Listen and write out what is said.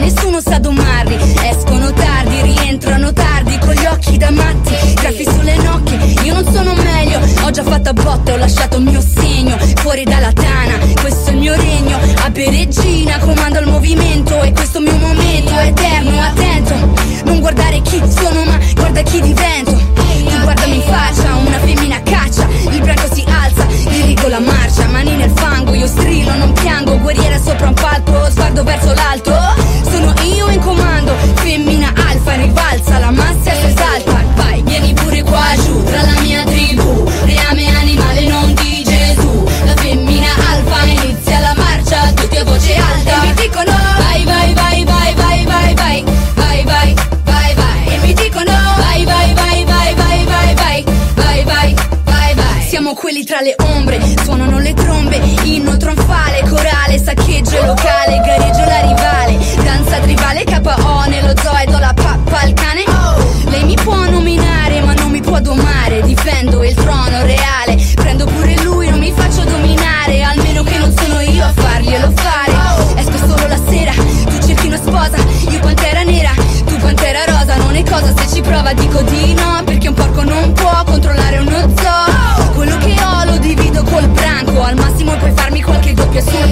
nessuno sa domarli. Escono tardi, rientrano tardi, con gli occhi da matti, graffi sulle nocche. Io non sono meglio, ho già fatto a botte, ho lasciato il mio segno fuori dalla tana. Questo è il mio regno, a Peregina comando il movimento. E questo mio momento è eterno, attento. Non guardare chi sono, ma guarda chi divento. Tu guardami in faccia, una femmina a caccia. Il branco si alza, dirigo la marcia. Mani nel fango, io strillo, non piango. Guerriera sopra un palco, sguardo verso l'alto. Sono io in comando, femmina alfa, rivalsa, la massa si esalta. Vai, vieni pure qua giù, tra la mia tribù. Reame animale, non di Gesù. La femmina alfa inizia la marcia, tutti a voce alta. E mi dicono vai, vai, vai, vai, vai, vai, vai. Vai, vai, vai, vai. E mi dicono vai, vai, vai, vai, vai, vai, vai. Vai, vai, vai, vai. Siamo quelli tra le ombre, suonano le trombe, inno trionfale, corale, saccheggio locale, gareggio la rivale, danza tribale, KO nello zoo e do la pappa al cane. Lei mi può nominare ma non mi può domare, difendo il trono reale, prendo pure lui, non mi faccio dominare, almeno che non sono io a farglielo fare. Esco solo la sera, tu cerchi una sposa, io pantera nera, tu pantera rosa, non è cosa se ci prova dico di no, perché un porco non può controllare uno zoo. Quello che ho lo divido col branco, al massimo puoi farmi qualche doppia sul